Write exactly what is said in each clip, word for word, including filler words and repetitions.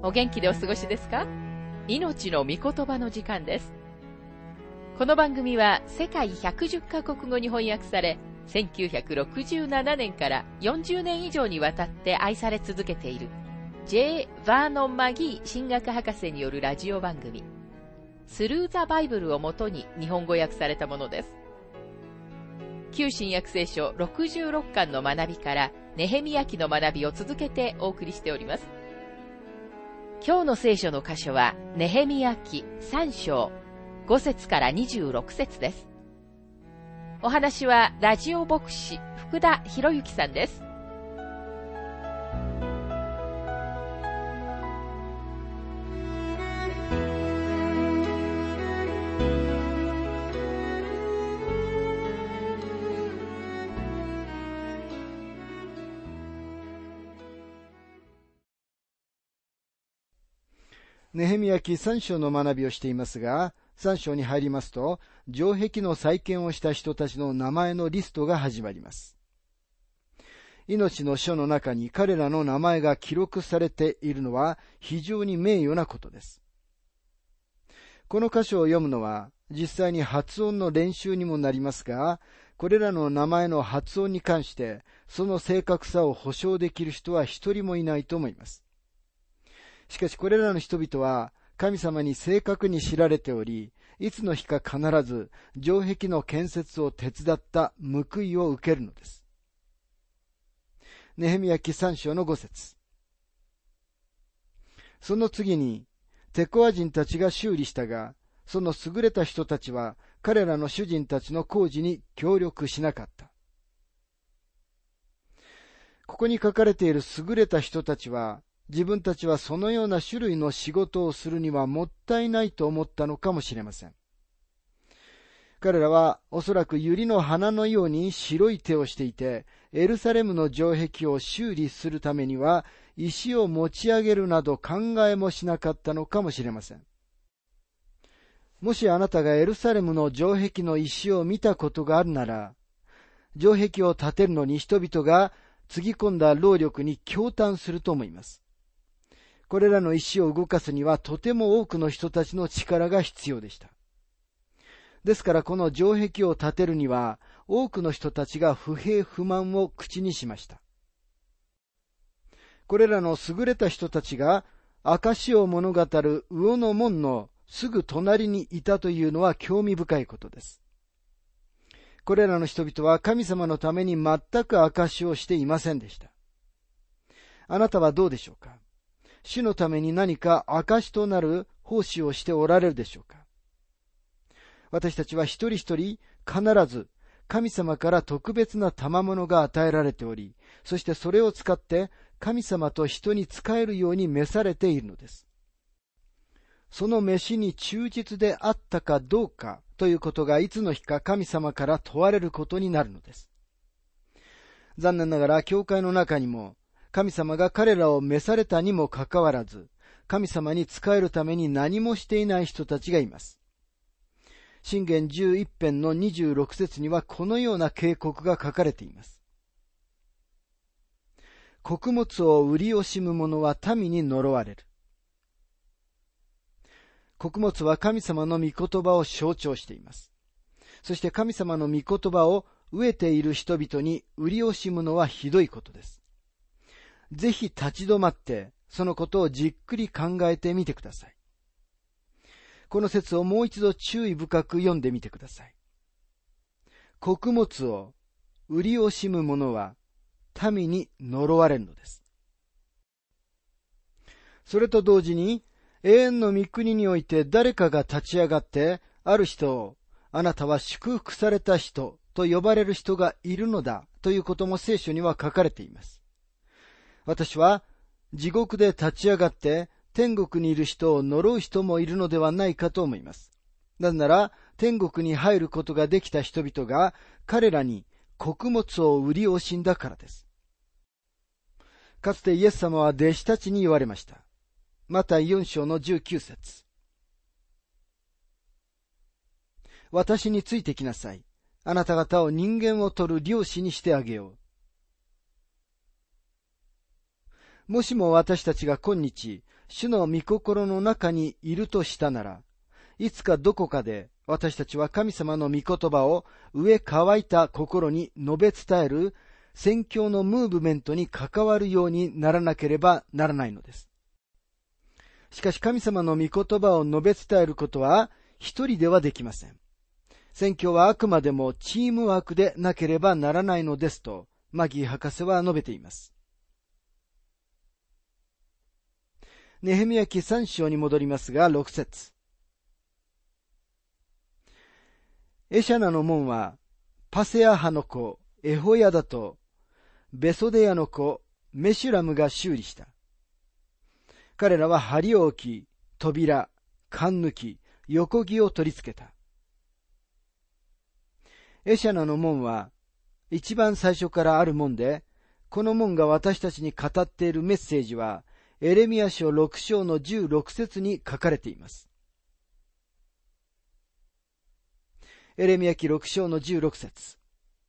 お元気でお過ごしですか？命の御言葉の時間です。この番組は世界ひゃくじゅっカ国語に翻訳され、せんきゅうひゃくろくじゅうななねんからよんじゅうねん以上にわたって愛され続けている J. バーノン・マギー神学博士によるラジオ番組、スルー・ザ・バイブルをもとに日本語訳されたものです。旧新約聖書ろくじゅうろっかんの学びからネヘミヤ記の学びを続けてお送りしております。今日の聖書の箇所はネヘミヤ記さん章ご節からにじゅうろく節です。お話はラジオ牧師福田博之さんです。 ネヘミヤ記さん章の学びをしていますが、さん章に入りますと、城壁の再建をした人たちの名前のリストが始まります。命の書の中に彼らの名前が記録されているのは非常に名誉なことです。この箇所を読むのは実際に発音の練習にもなりますが、これらの名前の発音に関してその正確さを保証できる人は一人もいないと思います。しかしこれらの人々は神様に正確に知られており、いつの日か必ず城壁の建設を手伝った報いを受けるのです。ネヘミヤ記さん章のご節。その次に、テコア人たちが修理したが、その優れた人たちは彼らの主人たちの工事に協力しなかった。ここに書かれている優れた人たちは、自分たちはそのような種類の仕事をするにはもったいないと思ったのかもしれません。彼らはおそらく百合の花のように白い手をしていて、エルサレムの城壁を修理するためには石を持ち上げるなど考えもしなかったのかもしれません。もしあなたがエルサレムの城壁の石を見たことがあるなら、城壁を建てるのに人々がつぎ込んだ労力に驚嘆すると思います。これらの石を動かすにはとても多くの人たちの力が必要でした。ですからこの城壁を建てるには多くの人たちが不平不満を口にしました。これらの優れた人たちが証を物語る魚の門のすぐ隣にいたというのは興味深いことです。これらの人々は神様のために全く証をしていませんでした。あなたはどうでしょうか？主のために何か証となる奉仕をしておられるでしょうか？私たちは一人一人必ず神様から特別な賜物が与えられており、そしてそれを使って神様と人に仕えるように召されているのです。その召しに忠実であったかどうかということがいつの日か神様から問われることになるのです。残念ながら教会の中にも神様が彼らを召されたにもかかわらず、神様に仕えるために何もしていない人たちがいます。箴言じゅういち編のにじゅうろく節にはこのような警告が書かれています。穀物を売り惜しむ者は民に呪われる。穀物は神様の御言葉を象徴しています。そして神様の御言葉を飢えている人々に売り惜しむのはひどいことです。ぜひ立ち止まってそのことをじっくり考えてみてください。この説をもう一度注意深く読んでみてください。穀物を売り惜しむ者は民に呪われるのです。それと同時に永遠の御国において誰かが立ち上がってある人をあなたは祝福された人と呼ばれる人がいるのだということも聖書には書かれています。私は地獄で立ち上がって天国にいる人を呪う人もいるのではないかと思います。なぜなら天国に入ることができた人々が彼らに穀物を売り惜しんだからです。かつてイエス様は弟子たちに言われました。マタイよん章のじゅうきゅう節。私についてきなさい。あなた方を人間を取る漁師にしてあげよう。もしも私たちが今日、 主の御心の中にいるとしたなら、いつかどこかで私たちは神様の御言葉を飢え乾いた心に述べ伝える宣教のムーブメントに関わるようにならなければならないのです。しかし神様の御言葉を述べ伝えることは一人ではできません。宣教はあくまでもチームワークでなければならないのですと、マギー博士は述べています。ネヘミヤ記さん章に戻りますが、ろく節。エシャナの門は、パセア派の子、エホヤダと、ベソデヤの子、メシュラムが修理した。彼らは梁を置き、扉、缶抜き、横木を取り付けた。エシャナの門は、一番最初からある門で、この門が私たちに語っているメッセージは、エレミヤ書ろく章のじゅうろく節に書かれています。エレミヤ記ろく章のじゅうろく節。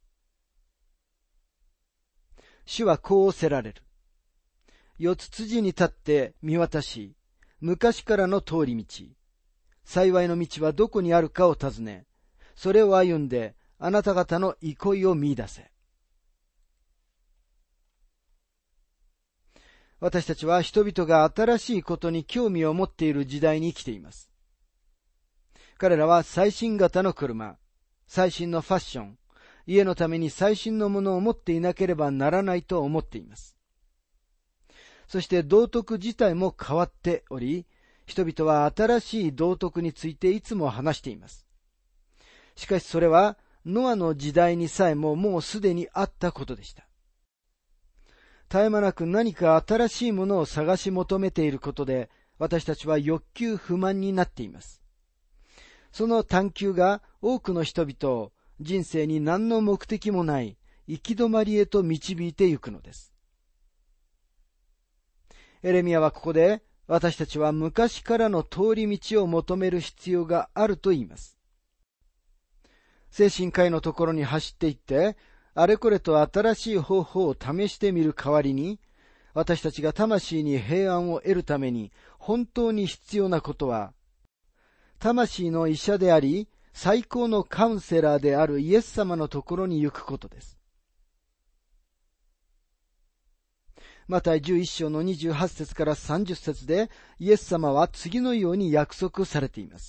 主はこうおせられる。四つ辻に立って見渡し、昔からの通り道、幸いの道はどこにあるかを尋ね、それを歩んであなた方の憩いを見出せ。私たちは人々が新しいことに興味を持っている時代に生きています。彼らは最新型の車、最新のファッション、家のために最新のものを持っていなければならないと思っています。そして道徳自体も変わっており、人々は新しい道徳についていつも話しています。しかしそれはノアの時代にさえももうすでにあったことでした。絶え間なく何か新しいものを探し求めていることで、私たちは欲求不満になっています。その探求が多くの人々を人生に何の目的もない行き止まりへと導いてゆくのです。エレミヤはここで、私たちは昔からの通り道を求める必要があると言います。精神科医のところに走って行って、あれこれと新しい方法を試してみる代わりに、私たちが魂に平安を得るために本当に必要なことは、魂の医者であり、最高のカウンセラーであるイエス様のところに行くことです。マタイじゅういち章のにじゅうはち節からさんじゅう節で、イエス様は次のように約束されています。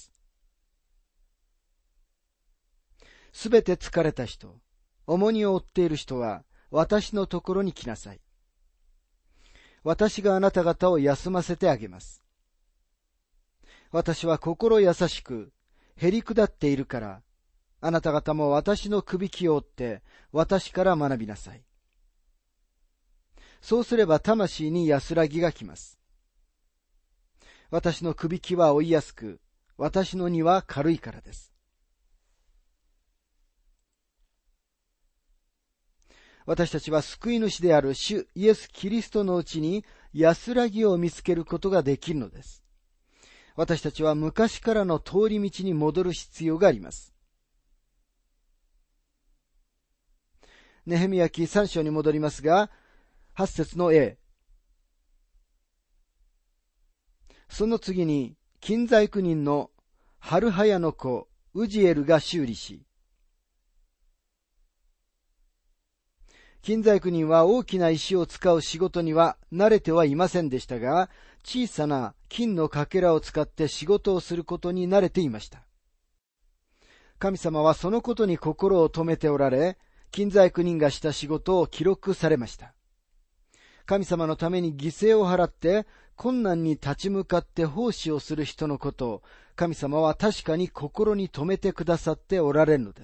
すべて疲れた人、重荷を負っている人は、私のところに来なさい。私があなた方を休ませてあげます。私は心優しく、へりくだっているから、あなた方も私のくびきを追って、私から学びなさい。そうすれば魂に安らぎがきます。私のくびきは追いやすく、私の荷は軽いからです。私たちは救い主である主イエス・キリストのうちに安らぎを見つけることができるのです。私たちは昔からの通り道に戻る必要があります。ネヘミヤ記さん章に戻りますが、はち節の A。その次に、金細工人のハルハヤの子、ウジエルが修理し、金細工人は大きな石を使う仕事には慣れてはいませんでしたが、小さな金のかけらを使って仕事をすることに慣れていました。神様はそのことに心を止めておられ、金細工人がした仕事を記録されました。神様のために犠牲を払って困難に立ち向かって奉仕をする人のことを神様は確かに心に留めてくださっておられるのです。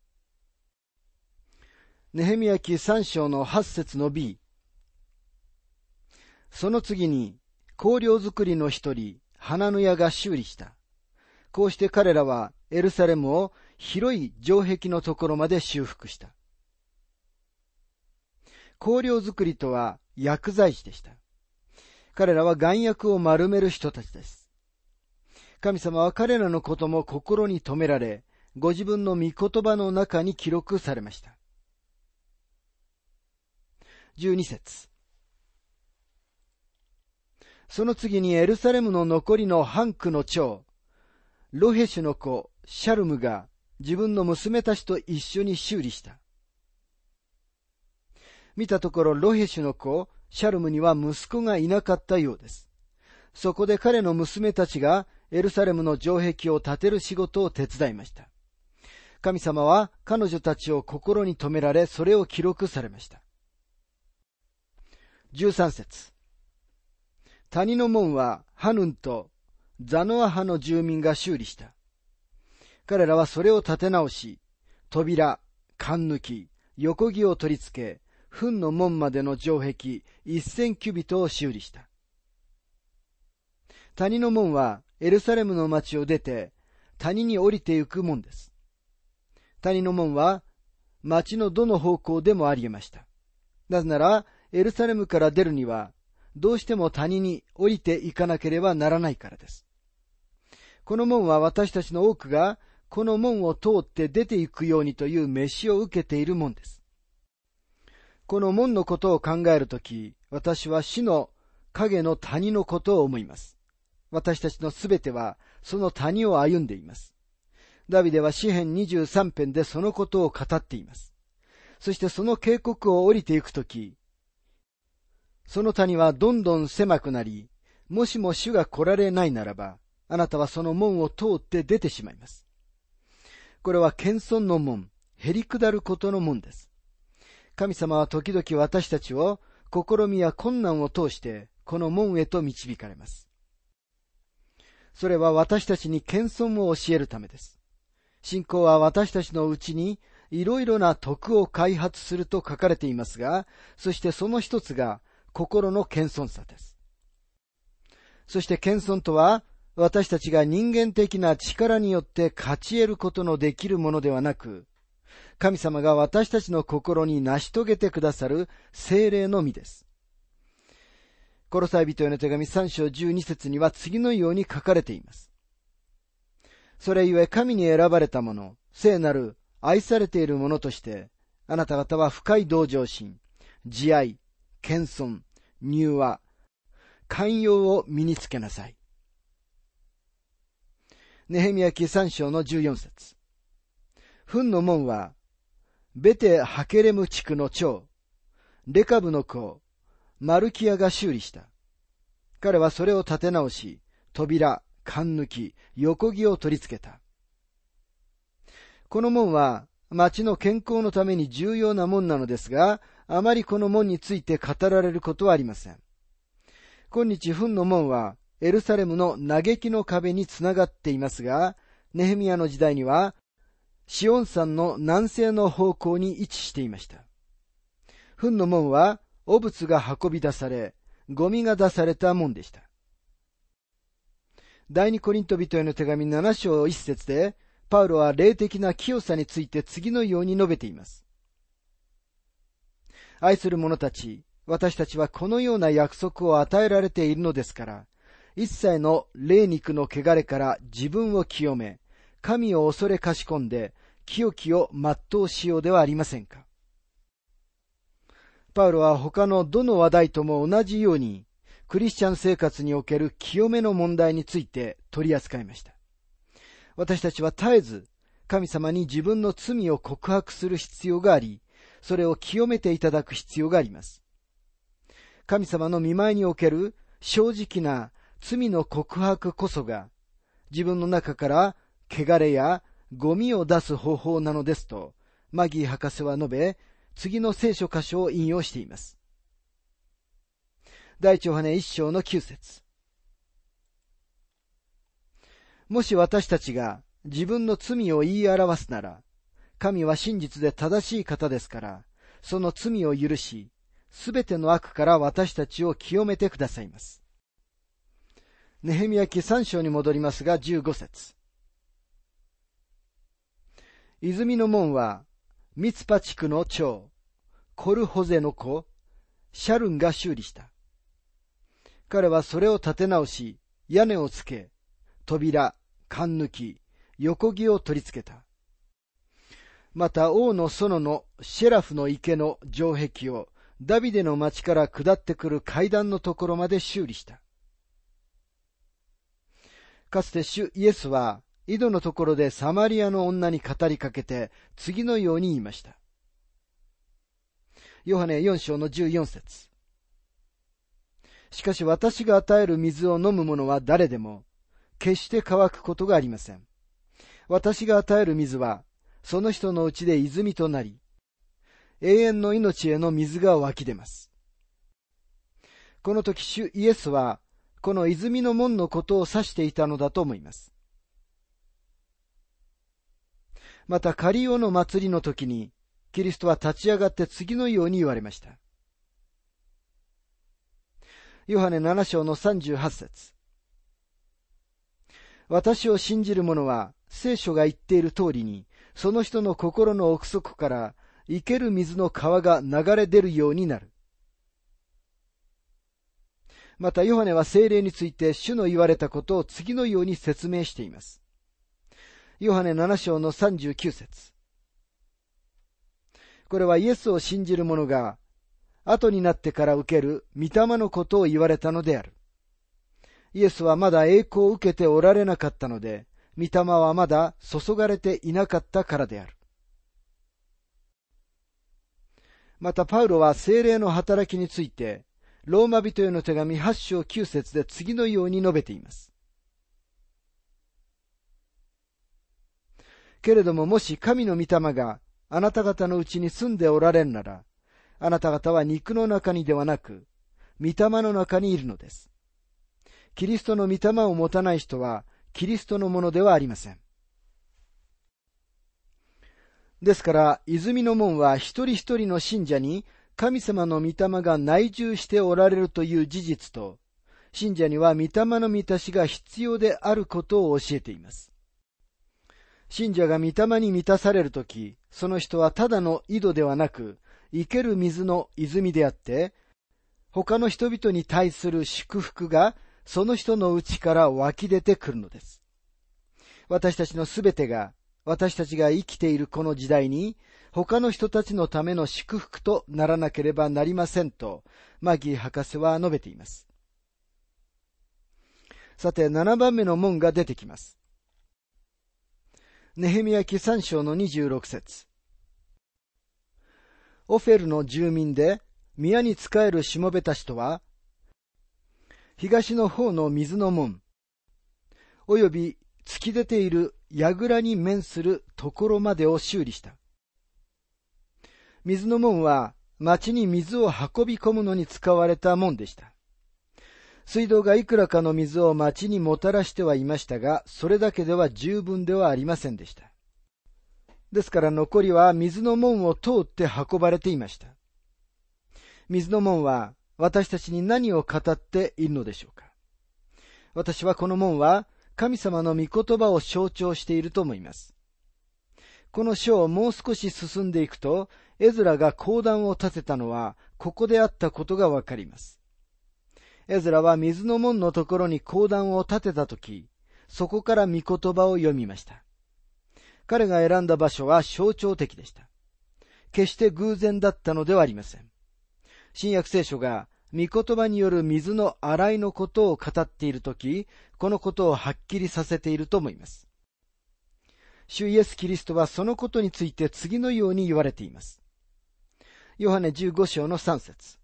ネヘミヤ記さん章のはち節の B。その次に香料作りの一人、ハナヌヤが修理した。こうして彼らはエルサレムを広い城壁のところまで修復した。香料作りとは薬剤師でした。彼らは丸薬を丸める人たちです。神様は彼らのことも心に留められ、ご自分の御言葉の中に記録されました。じゅうに節。 その次にエルサレムの残りの半区の長、ロヘシュの子、シャルムが自分の娘たちと一緒に修理した。見たところロヘシュの子、シャルムには息子がいなかったようです。そこで彼の娘たちがエルサレムの城壁を建てる仕事を手伝いました。神様は彼女たちを心に留められ、それを記録されました。じゅうさん節。谷の門はハヌンとザノア派の住民が修理した。彼らはそれを建て直し、扉、管抜き、横木を取り付け、糞の門までの城壁一千キュビトを修理した。谷の門はエルサレムの町を出て谷に降りてゆく門です。谷の門は町のどの方向でもあり得ました。なぜならエルサレムから出るにはどうしても谷に降りていかなければならないからです。この門は私たちの多くがこの門を通って出ていくようにという召しを受けている門です。この門のことを考えるとき、私は死の影の谷のことを思います。私たちのすべてはその谷を歩んでいます。ダビデは詩編にじゅうさん編でそのことを語っています。そしてその渓谷を降りていくとき、その谷はどんどん狭くなり、もしも主が来られないならば、あなたはその門を通って出てしまいます。これは謙遜の門、へりくだることの門です。神様は時々私たちを試みや困難を通してこの門へと導かれます。それは私たちに謙遜を教えるためです。信仰は私たちのうちにいろいろな徳を開発すると書かれていますが、そしてその一つが心の謙遜さです。そして謙遜とは、私たちが人間的な力によって勝ち得ることのできるものではなく、神様が私たちの心に成し遂げてくださる聖霊の実です。コロサイ人への手紙さん章じゅうに節には次のように書かれています。それゆえ神に選ばれた者、聖なる愛されている者として、あなた方は深い同情心、慈愛、謙遜、柔和、寛容を身につけなさい。ネヘミヤ記さん章のじゅうよん節。糞の門は、ベテハケレム地区の長、レカブの子、マルキアが修理した。彼はそれを建て直し、扉、管抜き、横木を取り付けた。この門は、町の健康のために重要な門なのですが、あまりこの門について語られることはありません。今日、糞の門は、エルサレムの嘆きの壁につながっていますが、ネヘミヤの時代には、シオン山の南西の方向に位置していました。糞の門は、汚物が運び出され、ゴミが出された門でした。第二コリント人への手紙なな章いち節で、パウロは霊的な清さについて次のように述べています。愛する者たち、私たちはこのような約束を与えられているのですから、一切の霊肉の汚れから自分を清め、神を恐れかしこんで、清きを全うしようではありませんか。パウロは他のどの話題とも同じように、クリスチャン生活における清めの問題について取り扱いました。私たちは絶えず神様に自分の罪を告白する必要があり、それを清めていただく必要があります。神様の御前における正直な罪の告白こそが、自分の中から汚れやゴミを出す方法なのですと、マギー博士は述べ、次の聖書箇所を引用しています。第一ヨハネ一章のきゅう節。もし私たちが自分の罪を言い表すなら、神は真実で正しい方ですから、その罪を許し、すべての悪から私たちを清めてくださいます。ネヘミヤ記さん章に戻りますが、じゅうご節。泉の門は、ミツパ地区の長、コルホゼの子、シャルンが修理した。彼はそれを建て直し、屋根をつけ、扉、管抜き、横木を取り付けた。また王の園のシェラフの池の城壁をダビデの町から下ってくる階段のところまで修理した。 かつて主イエスは、井戸のところでサマリアの女に語りかけて、次のように言いました。ヨハネよん章のじゅうよん節。しかし私が与える水を飲む者は誰でも、決して乾くことがありません。私が与える水は、その人のうちで泉となり、永遠の命への水が湧き出ます。この時主イエスは、この泉の門のことを指していたのだと思います。またカリオの祭りの時に、キリストは立ち上がって次のように言われました。ヨハネなな章のさんじゅうはち節。私を信じる者は、聖書が言っている通りに、その人の心の奥底から生ける水の川が流れ出るようになる。またヨハネは聖霊について主の言われたことを次のように説明しています。ヨハネなな章のさんじゅうきゅう節。これはイエスを信じる者が後になってから受ける御霊のことを言われたのである。イエスはまだ栄光を受けておられなかったので、御霊はまだ注がれていなかったからである。またパウロは聖霊の働きについて、ローマ人への手紙はち章きゅう節で次のように述べています。けれどももし神の御霊があなた方のうちに住んでおられるなら、あなた方は肉の中にではなく、御霊の中にいるのです。キリストの御霊を持たない人は、キリストのものではありません。ですから、泉の門は一人一人の信者に神様の御霊が内住しておられるという事実と、信者には御霊の満たしが必要であることを教えています。信者が御霊に満たされるとき、その人はただの井戸ではなく、生ける水の泉であって、他の人々に対する祝福がその人の内から湧き出てくるのです。私たちのすべてが、私たちが生きているこの時代に、他の人たちのための祝福とならなければなりませんと、マギー博士は述べています。さて、ななばんめの門が出てきます。ネヘミヤ記さん章のにじゅうろく節。オフェルの住民で、宮に仕えるしもべたちとは、東の方の水の門、および突き出ている櫓に面するところまでを修理した。水の門は町に水を運び込むのに使われた門でした。水道がいくらかの水を町にもたらしてはいましたが、それだけでは十分ではありませんでした。ですから残りは水の門を通って運ばれていました。水の門は私たちに何を語っているのでしょうか。私はこの門は神様の御言葉を象徴していると思います。この書をもう少し進んでいくと、エズラが講談を立てたのはここであったことがわかります。エズラは水の門のところに講談を立てたとき、そこから御言葉を読みました。彼が選んだ場所は象徴的でした。決して偶然だったのではありません。新約聖書が御言葉による水の洗いのことを語っているとき、このことをはっきりさせていると思います。主イエス・キリストはそのことについて次のように言われています。ヨハネじゅうご章のさん節。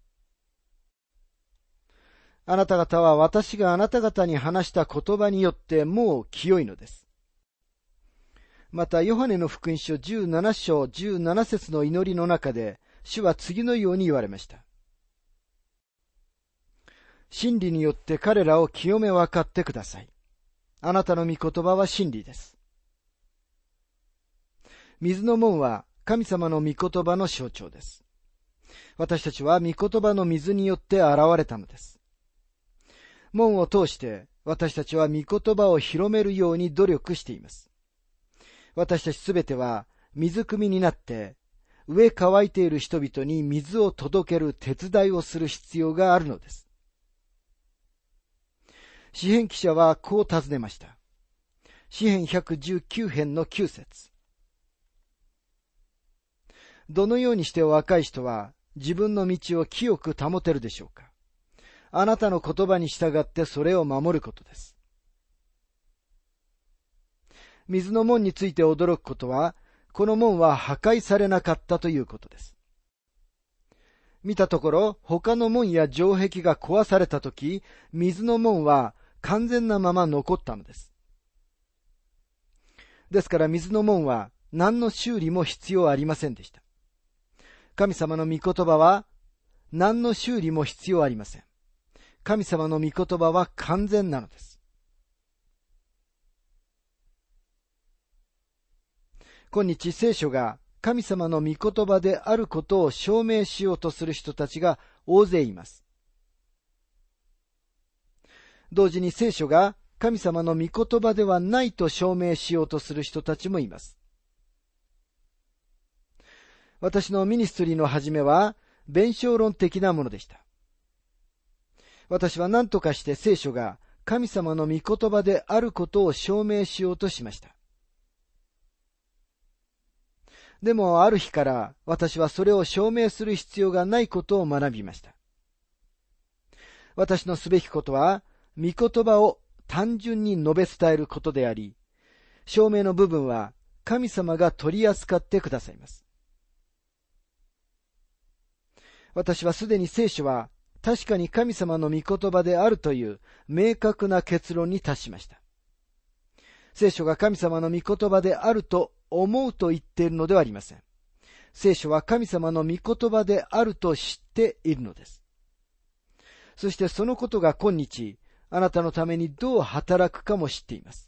あなた方は私があなた方に話した言葉によってもう清いのです。またヨハネの福音書じゅうなな章じゅうなな節の祈りの中で、主は次のように言われました。真理によって彼らを清め分かってください。あなたの御言葉は真理です。水の門は神様の御言葉の象徴です。私たちは御言葉の水によって現れたのです。門を通して私たちは御言葉を広めるように努力しています。私たちすべては水汲みになって上乾いている人々に水を届ける手伝いをする必要があるのです。詩編記者はこう尋ねました。詩編ひゃくじゅうきゅう編のきゅう節。どのようにして若い人は自分の道を清く保てるでしょうか。あなたの言葉に従ってそれを守ることです。 水の門について驚くことは、この門は破壊されなかったということです。見たところ、他の門や城壁が壊されたとき、水の門は完全なまま残ったのです。ですから水の門は何の修理も必要ありませんでした。神様の御言葉は何の修理も必要ありません。神様の御言葉は完全なのです。今日聖書が神様の御言葉であることを証明しようとする人たちが大勢います。同時に聖書が神様の御言葉ではないと証明しようとする人たちもいます。私のミニストリーの始めは弁証論的なものでした。私は何とかして聖書が神様の御言葉であることを証明しようとしました。でもある日から私はそれを証明する必要がないことを学びました。私のすべきことは、御言葉を単純に述べ伝えることであり、証明の部分は神様が取り扱ってくださいます。私はすでに聖書は確かに神様の御言葉であるという明確な結論に達しました。聖書が神様の御言葉であると思うと言っているのではありません。聖書は神様の御言葉であると知っているのです。そしてそのことが今日、あなたのためにどう働くかも知っています。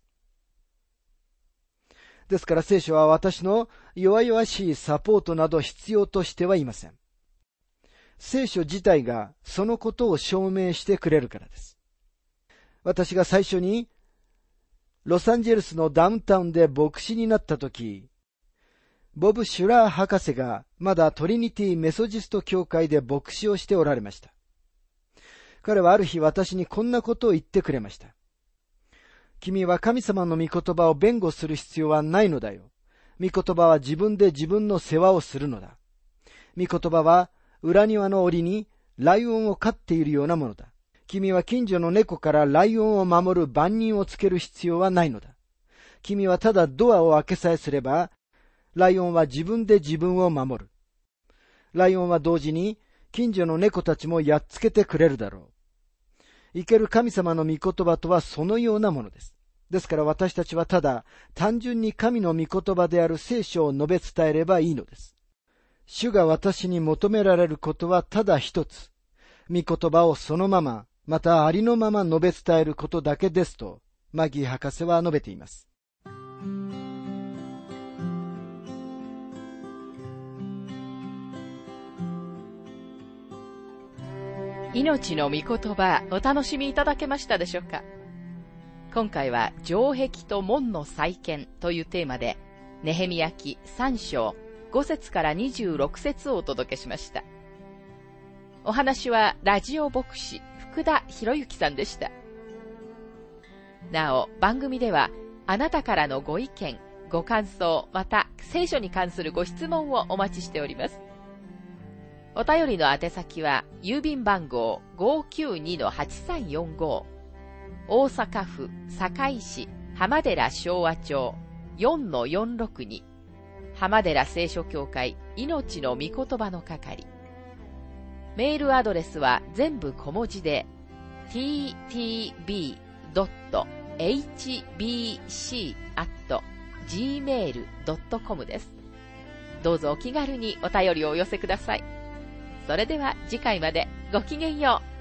ですから聖書は私の弱々しいサポートなど必要としてはいません。聖書自体がそのことを証明してくれるからです。私が最初にロサンゼルスのダウンタウンで牧師になったとき、ボブ・シュラー博士がまだトリニティ・メソジスト教会で牧師をしておられました。彼はある日私にこんなことを言ってくれました。君は神様の御言葉を弁護する必要はないのだよ。御言葉は自分で自分の世話をするのだ。御言葉は裏庭の檻にライオンを飼っているようなものだ。君は近所の猫からライオンを守る番人をつける必要はないのだ。君はただドアを開けさえすれば、ライオンは自分で自分を守る。ライオンは同時に近所の猫たちもやっつけてくれるだろう。生ける神様の御言葉とはそのようなものです。ですから私たちはただ単純に神の御言葉である聖書を述べ伝えればいいのです。主が私に求められることはただ一つ。御言葉をそのまま、またありのまま述べ伝えることだけですと、マギー博士は述べています。 命の御言葉、お楽しみいただけましたでしょうか。今回は城壁と門の再建というテーマで、ネヘミヤ記さん章ご節からにじゅうろく節をお届けしました。お話はラジオ牧師福田博之さんでした。なお、番組ではあなたからのご意見、ご感想、また聖書に関するご質問をお待ちしております。お便りの宛先は郵便番号 ごーきゅうにのはちさんよんご、大阪府堺市浜寺昭和町 よんのよんろくに、浜寺聖書協会命の御言葉の係。メールアドレスは全部小文字で ティーティービードットエイチビーシーアットジーメールドットコム です。どうぞお気軽にお便りをお寄せください。それでは次回までごきげんよう。